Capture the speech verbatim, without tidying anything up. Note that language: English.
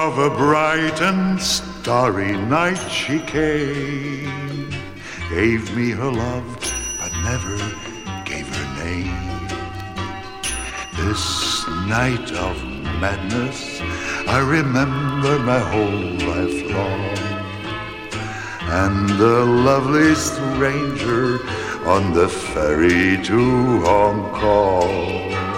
of a bright and starry night she came, gave me her love, but never gave her name. This night of madness I remember my whole life long, and the lovely stranger on the ferry to Hong Kong.